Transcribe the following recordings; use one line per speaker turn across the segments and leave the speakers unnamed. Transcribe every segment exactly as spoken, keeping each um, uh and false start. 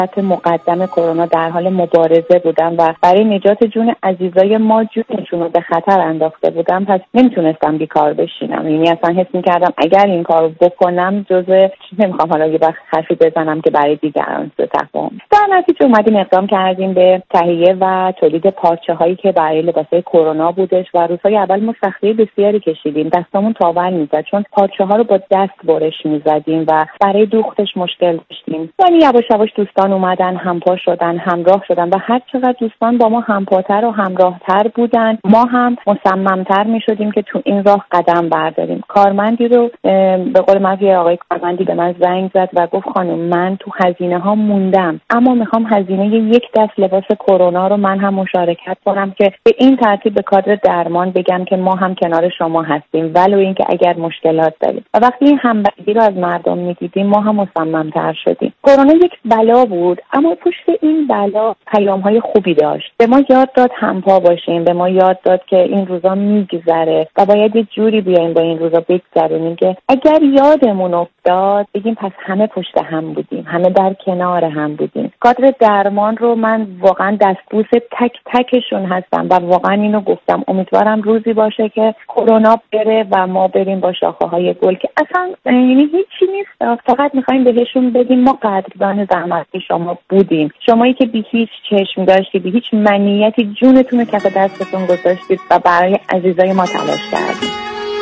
خط مقدم کرونا در حال مبارزه بودم و برای نجات جون عزیزای ما جونشون رو به خطر انداخته بودم، پس نمیتونستم بیکار بشینم. یعنی اصلا حس میکردم اگر این کار بکنم جزء نمیخوام حالا یه وقت حرفی بزنم که برای دیگران سوء تفاهم. در نتیجه اومدیم اقدام کردیم به تهیه و تولید پارچه هایی که برای لباسای کرونا بودش و روزهای اول ما سختی بسیاری کشیدیم، دستامون تاول میزد چون پارچه ها رو با دست برش میزدیم و برای دوختش مشکل داشتیم. ولی یواش یواش دوستان اومدن، همپا شدن، همراه شدن و هر چقدر دوستان با ما همپاتر و همراهتر بودن، ما هم مصممتر میشدیم که تو این راه قدم برداریم. کارمندی رو به قول من یه آقای کارمندی به من زنگ زد و گفت خانم من تو هزینه ها موندم، اما میخوام هزینه یک دست لباس کرونا رو من هم مشارکت کنم که به این ترتیب به کادر درمان بگم که ما هم کنار شما هستیم ولو اینکه اگر مشکلات داریم. و وقتی این همبستگی رو از مردم میدیدیم ما هم مصممتر شدیم. کرونا یک بلا بود اما پشت این بلا پیام‌های خوبی داشت. به ما یاد داد همپا باشیم، به ما یاد داد که این روزا میگذره و باید یه جوری بیایم با این روزا بگذرونیم که اگر یادمون افتاد بگیم پس همه پشت هم بودیم، همه در کنار هم بودیم. کادر درمان رو من واقعا دستبوس تک تکشون هستم و واقعا اینو گفتم امیدوارم روزی باشه که کرونا بره و ما بریم با شاخه‌های گل که اصلا یعنی هیچی نیست، فقط می‌خوایم بهشون بگیم ما قدردان زحمت شما بودیم، شمایی که بی هیچ چشم داشتید، بی هیچ منیتی جونتون رو کف دستتون گذاشتید و برای عزیزای ما تلاش کردید.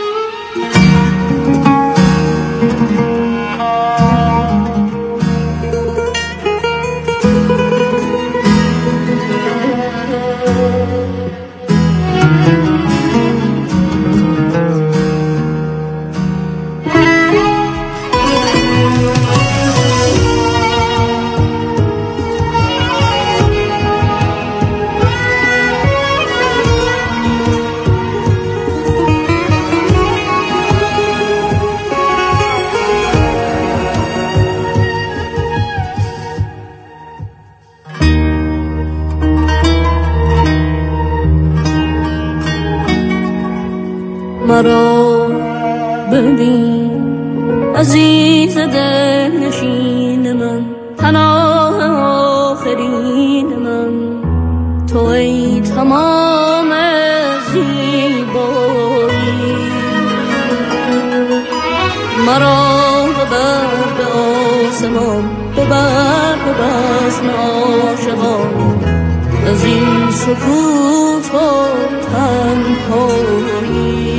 مرا ببین عزیز دل نشین من، پناه آخرین من، تو ای تمام زیبایی. مرا ببر به آسمان، ببر به بزم عاشقان، از این سکوت و تنهایی.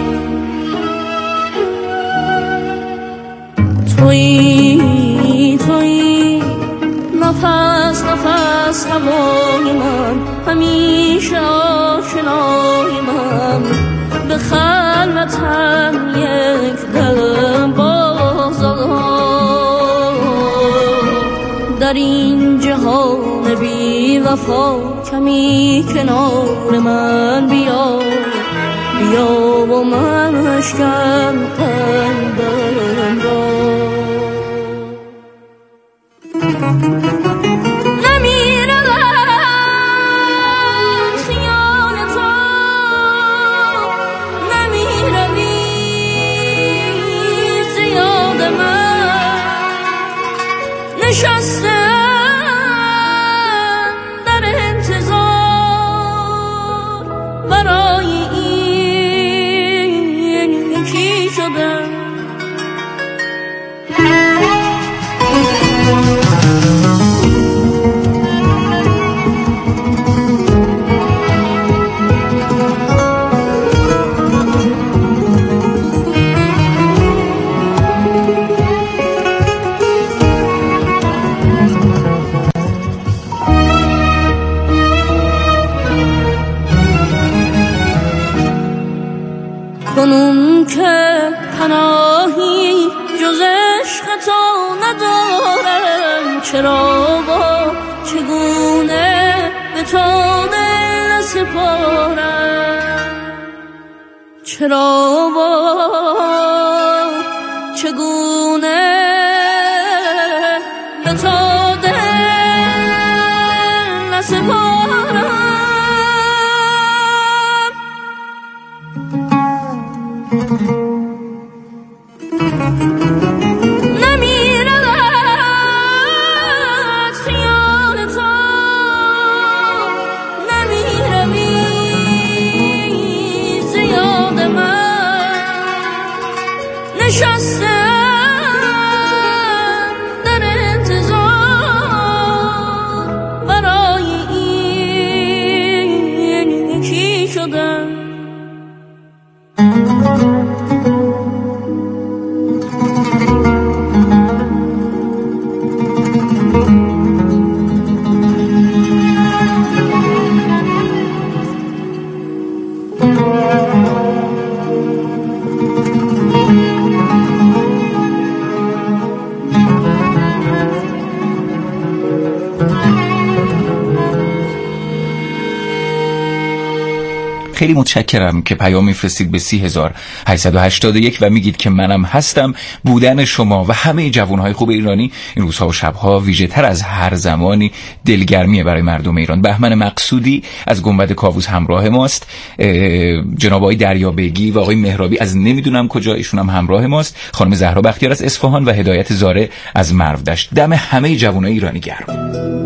تویی تویی نفس نفس هوای من، همیشه آشنای من، به خلوتم یک دل بازار. در این جهان بی وفا کمی کنار من بیا، بیا و من اشکم قلبم را. کنون که پناهی جز عشق تو ندارم، چرا با چگونه به تو دل سپارم، چرا با چگونه به تو دل سپارم. نمیرد
خیلی متشکرم که پیام میفرستید به سی هزار هشتصد و هشتاد و یک و میگید که منم هستم. بودن شما و همه جوانهای خوب ایرانی این روزها و شبها ویژه تر از هر زمانی دلگرمیه برای مردم ایران. بهمن مقصودی از گنبد کاووس همراه ماست، جناب آقای دریابگی و آقای مهرابی از نمیدونم کجا ایشون هم همراه ماست، خانم زهرا بختیار از اصفهان و هدایت زاره از مرودشت. دم همه جوانای ایرانی گرم.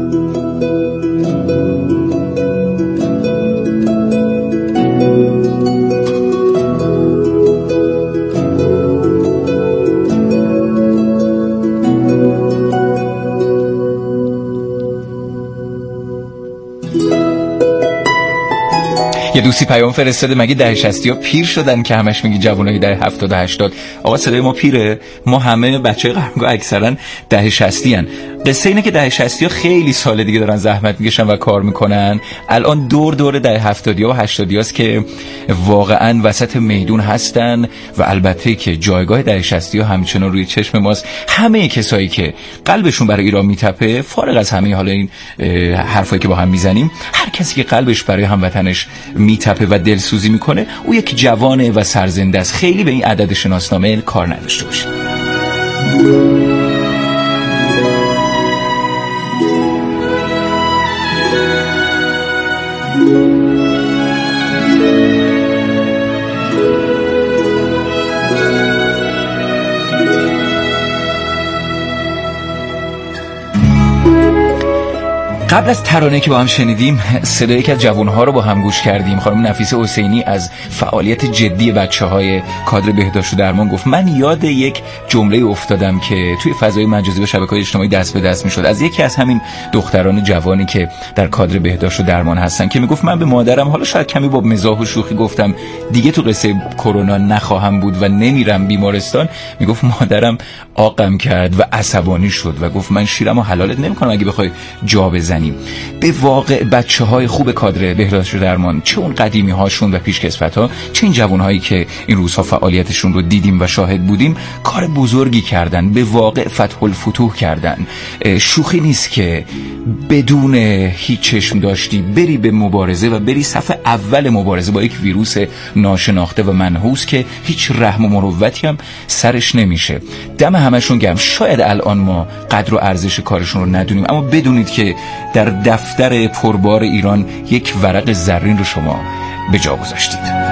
یه دوستی پیام فرستاده مگه دهه شصتی ها پیر شدن که همش میگی جوانای دهه هفتاد و هشتاد؟ آقا صدای ما پیره؟ ما همه بچه قهرمانگاه اکثرا دهه شصتی هن. قصه اینه که دهه شصتی ها خیلی سال دیگه دارن زحمت میکشن و کار میکنن. الان دور دور دهه هفتادی ها و هشتادی هاست که واقعا وسط میدون هستن و البته که جایگاه دهه شصتی ها همچنان روی چشم ماست. همه کسایی که قلبشون برای ایران میتپه، فارغ از همه حالا این حرفایی که با هم میزنیم، هر کسی که قلبش برای هموطنش میتپه و دلسوزی میکنه او یک جوانه و سرزنده است. خیلی به این عدد شناسنامه کار نداشته باشید. قبل از ترانه که با هم شنیدیم صدای یکی از جوانها رو با هم گوش کردیم. خانم نفیسه حسینی از فعالیت جدی بچه‌های کادر بهداشت و درمان گفت من یاد یک جمله افتادم که توی فضای مجازی و شبکه‌های اجتماعی دست به دست می‌شد از یکی از همین دختران جوانی که در کادر بهداشت و درمان هستن که میگفت من به مادرم، حالا شاید کمی با مزاح و شوخی گفتم دیگه تو قصه کرونا نخواهم بود و نمیرم بیمارستان، میگفت مادرم آقم کرد و عصبانی شد و گفت من شیرمو حلالت نمی‌کنم اگه بخوای جا بزنی. به واقع بچه های خوب کادر بهداشت و درمان، چه اون قدیمی هاشون و پیشکسوت ها، چه این جوان هایی که این روزها فعالیتشون رو دیدیم و شاهد بودیم، کار بزرگی کردن، به واقع فتح الفتوح کردن. شوخی نیست که بدون هیچ چشم داشتی بری به مبارزه و بری صف اول مبارزه با یک ویروس ناشناخته و منحوس که هیچ رحم و مروتی هم سرش نمیشه. دم همشون گرم. شاید الان ما قدر و ارزش کارشون رو ندونیم، اما بدونید که در دفتر پربار ایران یک ورق زرین رو شما به جا گذاشتید.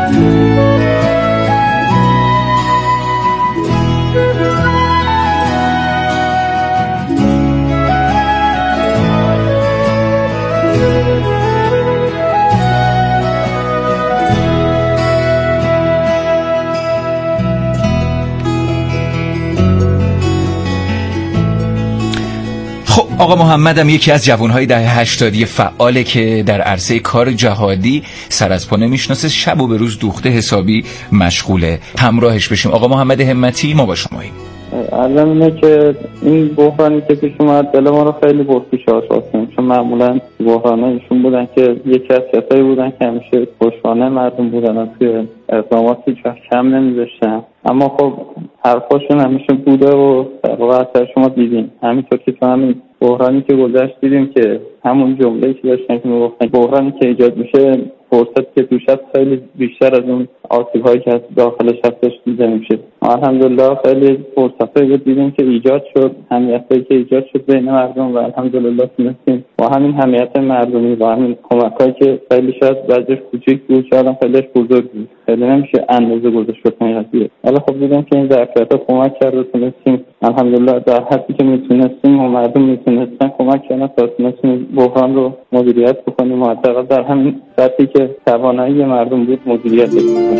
آقا محمدم یکی از جوانهای دهه هشتادی فعاله که در عرصه کار جهادی سر از پا نمیشناسه، شب و به روز دوخته حسابی مشغوله. همراهش بشیم. آقا محمد همتی، ما با شماییم.
عرضم اینه که این بحرانی که پیش اومد دل ما رو خیلی برکش آشاستیم، چون معمولا بحرانه ایشون بودن که یکی از کسایی بودن که همیشه پشتوانه مردم بودن و توی اقدامات هیچ وقت کم نمیذاشتن. اما خب حرفاشون همیشه بوده و در واقع اثر شما دیدیم. همینطور که تو همین بحرانی که گذشت دیدیم که همون جمله‌ای که داشتن که میگفتن بحرانی که ایجاد میشه فرصت که توش هست خیلی بیشتر از اون آسیب‌هایی که داخلش هستش دیده میشه. الحمدلله خیلی فرصتایی دیدیم که ایجاد شد، همیتی که ایجاد شد بین مردم و الحمدلله تونستیم با همین همیت مردمی و همین کمکایی که خیلی شاید بعضیش کوچیک بود شاید هم خیلیش بزرگ بود، خیلی نمیشه اندازه گذاشت این قضیه. ولی خب دیدیم که این ظرفیت‌ها کمک کرد و تونستیم الحمدلله در حدی که میتونستیم و مردم میتونستن کمک کردن تا تونستیم بحران رو مدیریت بکنیم و حداقل در همین سطحی که توانایی مردم بود مدیریت بکنیم.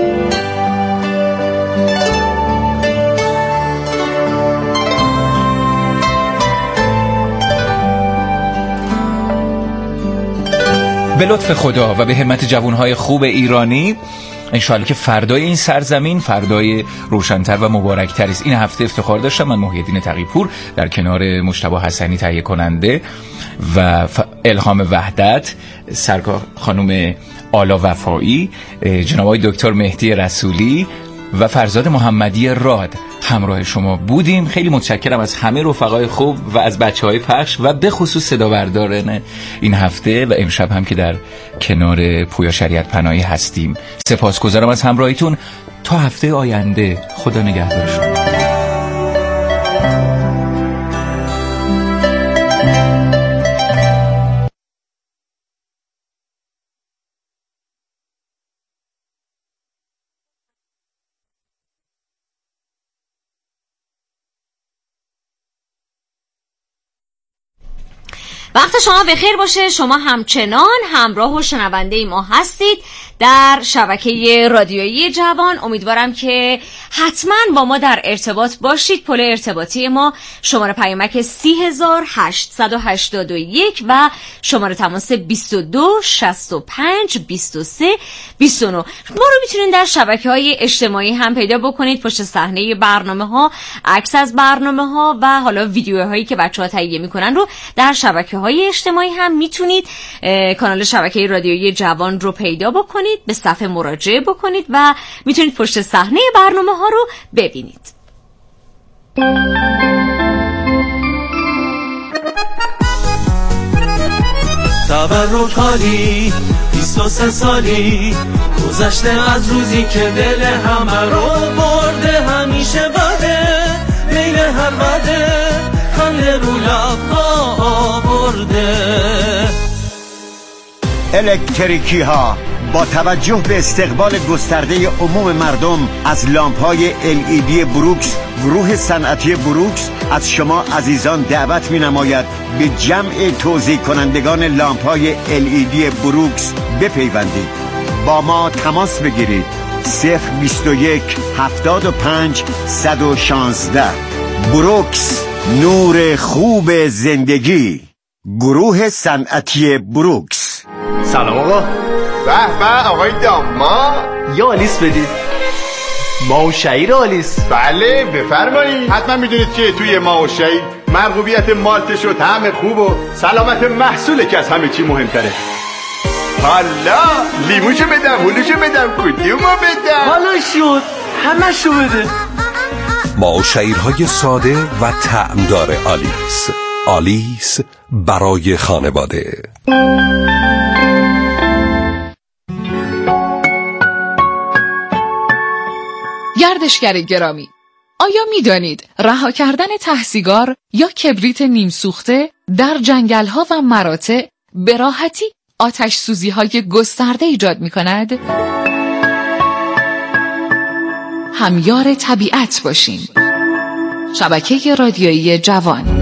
به لطف خدا و به همت جوانهای خوب ایرانی انشاءالله که فردای این سرزمین فردای روشن‌تر و مبارک‌تر است. این هفته افتخار داشتم من محی الدین تقی‌پور در کنار مجتبی حسنی تهیه کننده و الهام وحدت، سرکار خانم آلا وفایی، جناب آقای دکتر مهدی رسولی و فرزاد محمدی راد همراه شما بودیم. خیلی متشکرم از همه رفقای خوب و از بچهای پخش و به خصوص صدا بردارن این هفته و امشب هم که در کنار پویا شریعت پناهی هستیم. سپاسگزارم از همراهیتون. تا هفته آینده، خدا نگهدار شما.
وقت شما بخیر باشه. شما همچنان همراه و شنونده ما هستید در شبکه رادیویی جوان. امیدوارم که حتما با ما در ارتباط باشید. پل ارتباطی ما شماره پیامک سی هزار هشتصد و هشتاد و یک و شماره تماس بیست و دو شصت و پنج بیست و سه بیست و نه. ما رو میتونید در شبکه‌های اجتماعی هم پیدا بکنید. پشت صحنه برنامه‌ها، عکس از برنامه‌ها و حالا ویدیوهایی که بچه‌ها تهیه می‌کنن رو در شبکه‌های اجتماعی هم میتونید. کانال شبکه رادیویی جوان رو پیدا بکنید، به صفحه مراجعه بکنید و میتونید پشت صحنه برنامه‌ها رو ببینید.
تبرک حالی بیست و سه سالی گذشته از روزی که دل همه رو برده، همیشه بده میل هر بده خنده رو لب‌ها آورده.
الکتریکی ها با توجه به استقبال گسترده عموم مردم از لامپ‌های ال ای دی بروکس، گروه صنعتی بروکس از شما عزیزان دعوت می‌نماید به جمع توزیع کنندگان لامپ‌های ال ای دی بروکس بپیوندید. با ما تماس بگیرید. صفر بیست و یک هفتاد و پنج صد و شانزده. بروکس، نور خوب زندگی. گروه صنعتی بروکس.
سلام آقا. به به آقای داماد، یا آلیس بدید. ماهو شعیر آلیس. بله بفرمایید. حتما میدونید که توی ماهو شعیر مرغوبیت مالتش و طعم خوب و سلامت محصوله که از همه چی مهمتره. حالا لیموشو بدم، هلوشو بدم، کدومو بدم؟ حالا شد همشو بده.
ماهو شعیرهای ساده و طعمدار آلیس. آلیس برای خانواده.
گردشگر گرامی، آیا می دانید رها کردن ته سیگار یا کبریت نیم سوخته در جنگل‌ها و مراتع به راحتی آتش سوزی‌های گسترده ایجاد می کند؟ همیار طبیعت باشین. شبکه رادیویی جوان.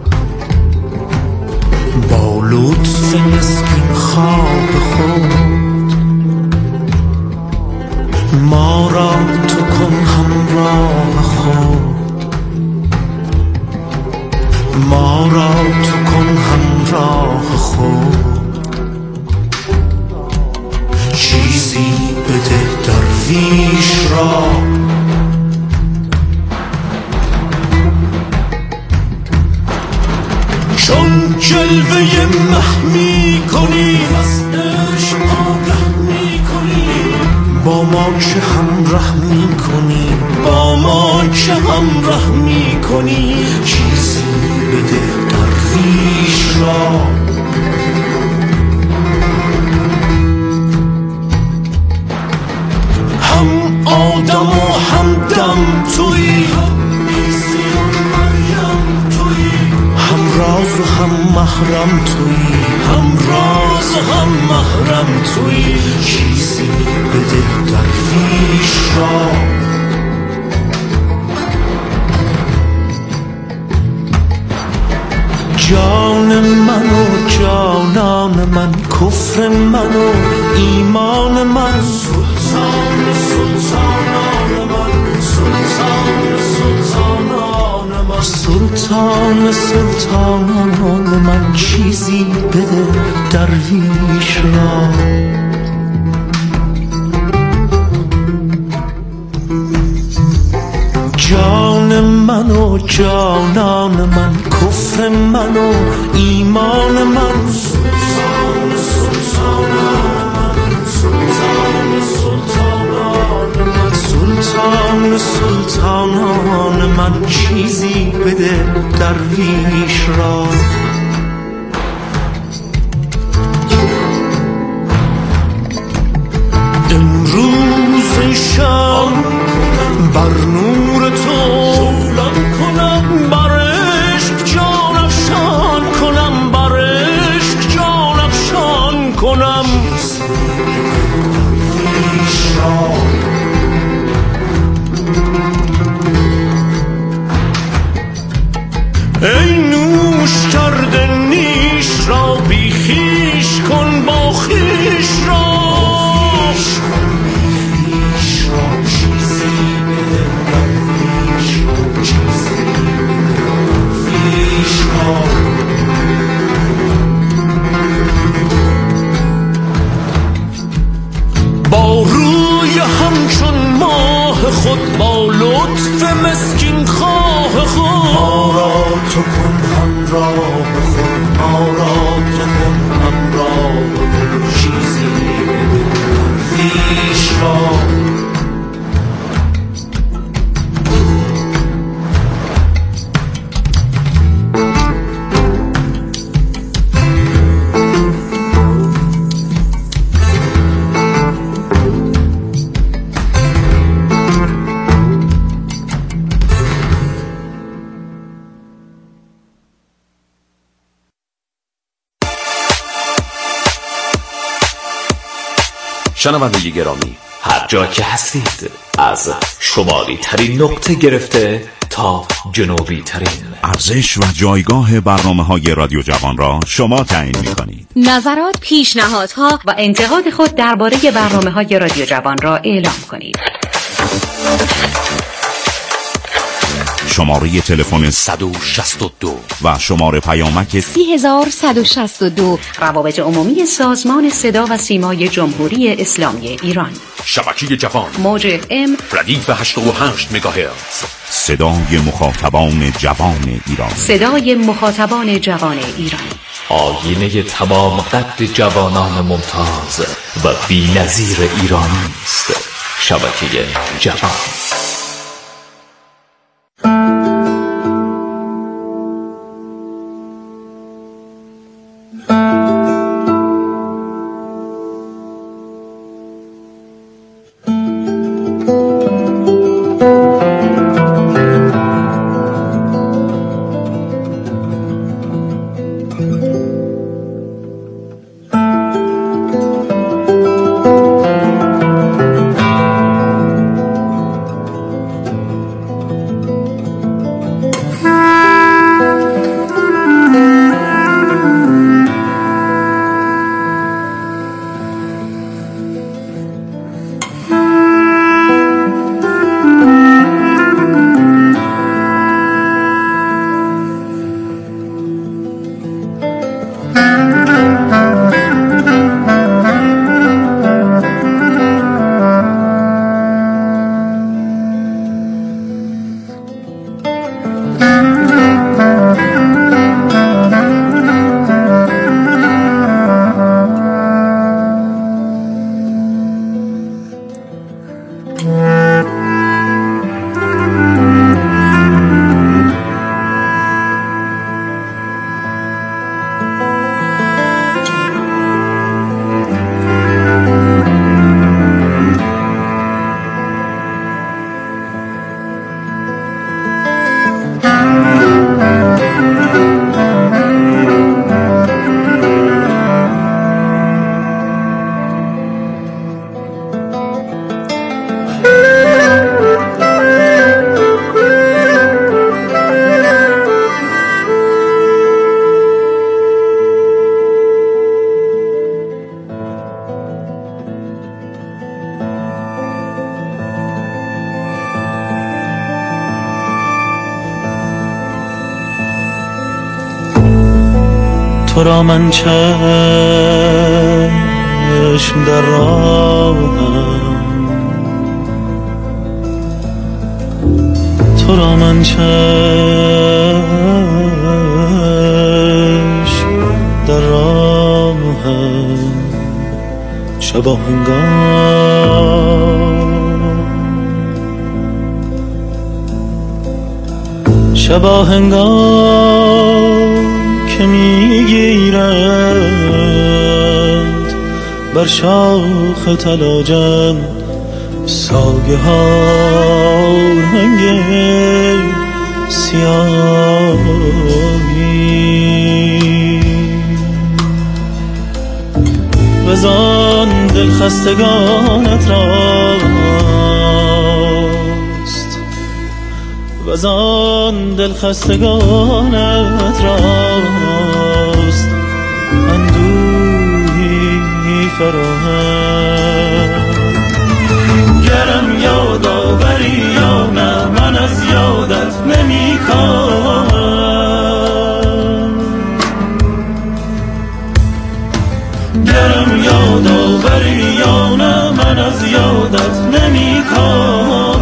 با لطف مسکین خواب خود درویش را. چون جلوه مه می کنی از عشق آگه می کنی، با ما که همراه می کنی، با ما که همراه می کنی، چیزی بده درویش را. هم آدم و هم دم تویی، هم راز و هم محرم تویی، هم راز و هم محرم تویی، چیزی بده درویش را. جان من و جانان من، کفر من و ایمان من، سلطان سلطانان من، سلطان سلطانان من، سلطان سلطانان من، چیزی بده درویش را. جان من و جانان من، کفر من و ایمان من، سلطان سلطانان من، سلطان سلطانان من، سلطان سلطانان من، چیزی بده درویش را. امروز شام بر نور تو شولان کنم، بر عشق جان افشان کنم، بر عشق جان افشان کنم. ای نوش کرده نیش را، بی خویش کن با خویش را. با روی همچون ماه خود، با لطف مسکین خواه خود، ما را تو کن همراه خود، ما را تو کن همراه خود، چیزی بده درویش را.
شنونده گرامی، هر جا که هستید، از شمالی ترین نقطه گرفته تا جنوبی ترین،
ارزش و جایگاه برنامه‌های رادیو جوان را شما تعیین می‌کنید.
نظرات، پیشنهادها و انتقاد خود درباره برنامه‌های رادیو جوان را اعلام کنید.
شماره تلفن
صد و شصت و دو
و شماره پیامک
سی هزار صد و شصت و دو، روابط عمومی سازمان صدا و سیمای جمهوری اسلامی ایران.
شبکه جوان،
موج اف ام
ردیف هشتاد و هشت مگاهرتز.
صدای مخاطبان جوان ایران،
صدای مخاطبان جوان ایران،
آینه تمام قد جوانان ممتاز و بی‌نظیر ایرانی است. شبکه جوان.
تو را من چشم در راهم، تو را من چشم در راهم، شبا هنگام شبا هنگام که میگیرند بر شاخ تلاجم سایه ها رنگ سیاهی، وزان دل خستگانت راست، وزان دل خستگانت راست اندوهی فراهم. گرم یاد آوری یا نه من از یادت نمی کامم، گرم یاد آوری یا نه من از یادت نمی کامم.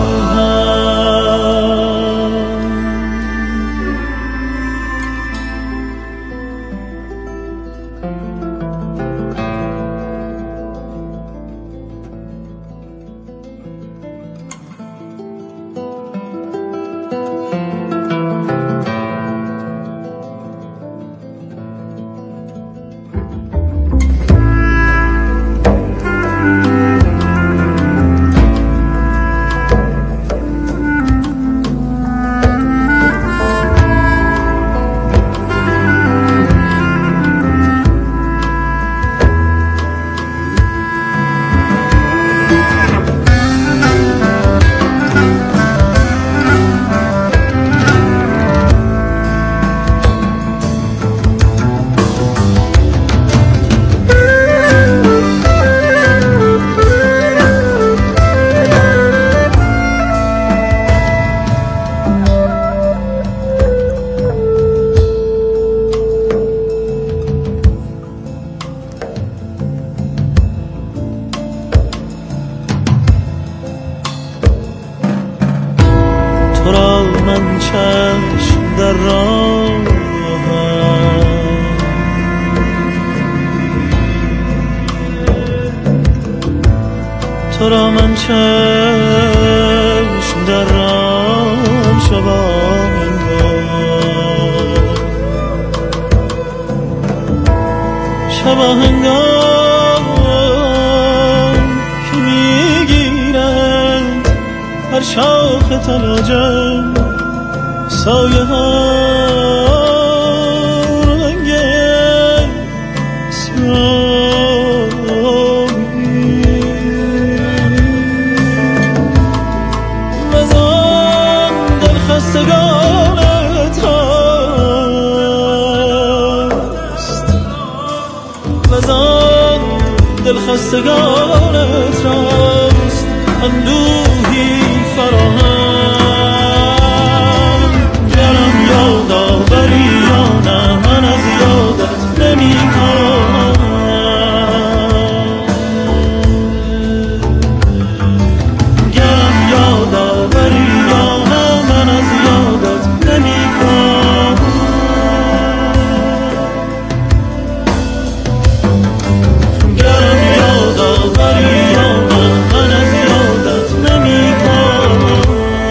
تو را من چشم در راهم، تو را من چشم در راهم، شبا هنگام شبا هنگام که میگیرند هر شاخ تلاجم سایه ها رنگ سیاهی، وزان دل خستگانت راست، وزان دل خستگانت راست اندوهی فراهم. گرم یاد آوری یا نه من از یادت نمی کامم، گرم یاد آوری یا نه من از یادت نمی کامم، گرم یاد آوری یا نه من از یادت نمی کامم.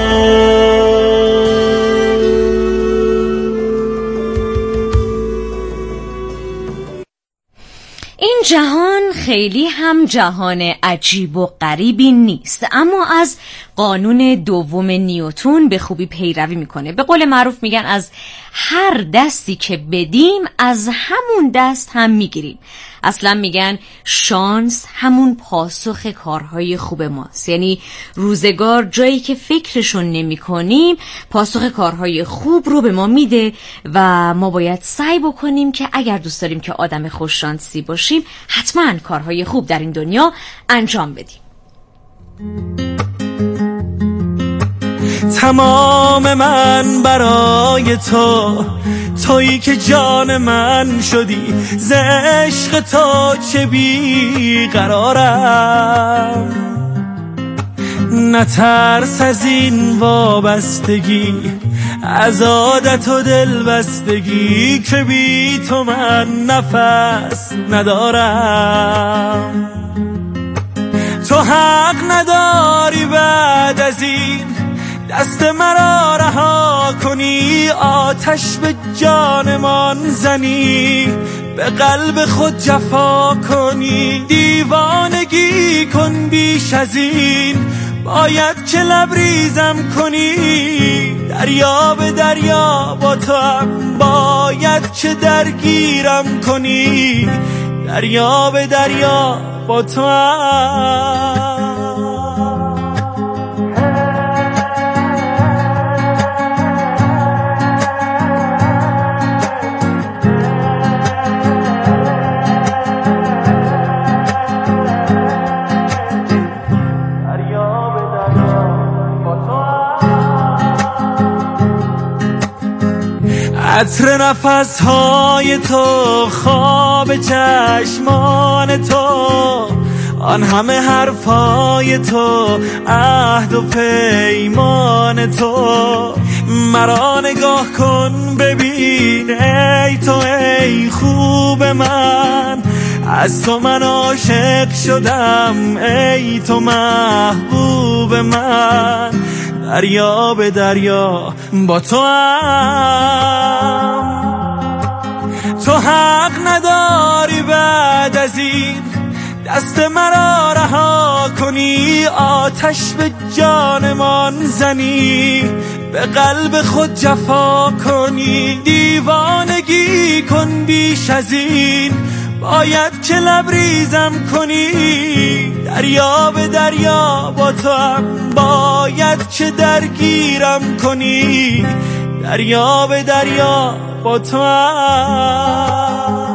این جهان خیلی هم جهان عجیب و غریبی نیست، اما از قانون دوم نیوتن به خوبی پیروی میکنه. به قول معروف میگن از هر دستی که بدیم از همون دست هم میگیریم. اصلا میگن شانس همون پاسخ کارهای خوب ماست، یعنی روزگار جایی که فکرشون نمی کنیم پاسخ کارهای خوب رو به ما میده و ما باید سعی بکنیم که اگر دوست داریم که آدم خوششانسی باشیم حتما کارهای خوب در این دنیا انجام بدیم.
تمام من برای تو، تویی که جان من شدی، ز عشق تو چه بی قرارم. نترس از این وابستگی، از عادت و دل بستگی، که بی تو من نفس ندارم. تو حق نداری بعد از این دست مرا رها کنی، آتش به جانمان زنی، به قلب خود جفا کنی. دیوانگی کن بیش از این، باید که لبریزم کنی. دریا به دریا با تو هم باید که درگیرم کنی. دریا به دریا با تو هم. عطر نفسهای تو، خواب چشمان تو، آن همه حرفای تو، عهد و پیمان تو. مرا نگاه کن ببین ای تو ای خوب من، از تو من عاشق شدم ای تو محبوب من. دریا به دریا با تو هم، تو حق نداری بعد از این دست مرا رها کنی. آتش به جانمان زنی، به قلب خود جفا کنی. دیوانگی کن بیش از این، باید که لبریزم کنی. دریا به دریا با تو هم باید که درگیرم کنی. دریا به دریا با تو هم.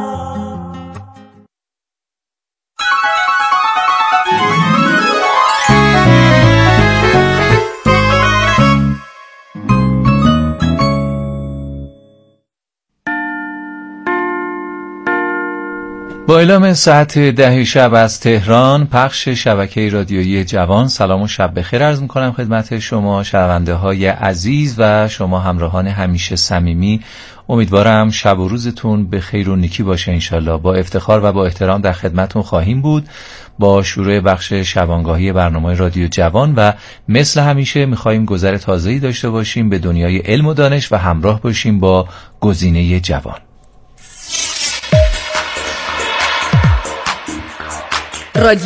با اعلام ساعت ده شب از تهران، پخش شبکه رادیویی جوان، سلام و شب بخیر عرض می‌کنم خدمت شما شنونده های عزیز و شما همراهان همیشه صمیمی. امیدوارم شب و روزتون به خیر و نیکی باشه انشالله. با افتخار و با احترام در خدمتون خواهیم بود با شروع بخش شبانگاهی برنامه رادیو جوان و مثل همیشه می‌خوایم گذر تازه‌ای داشته باشیم به دنیای علم و دانش و همراه باشیم با گزینه جوان.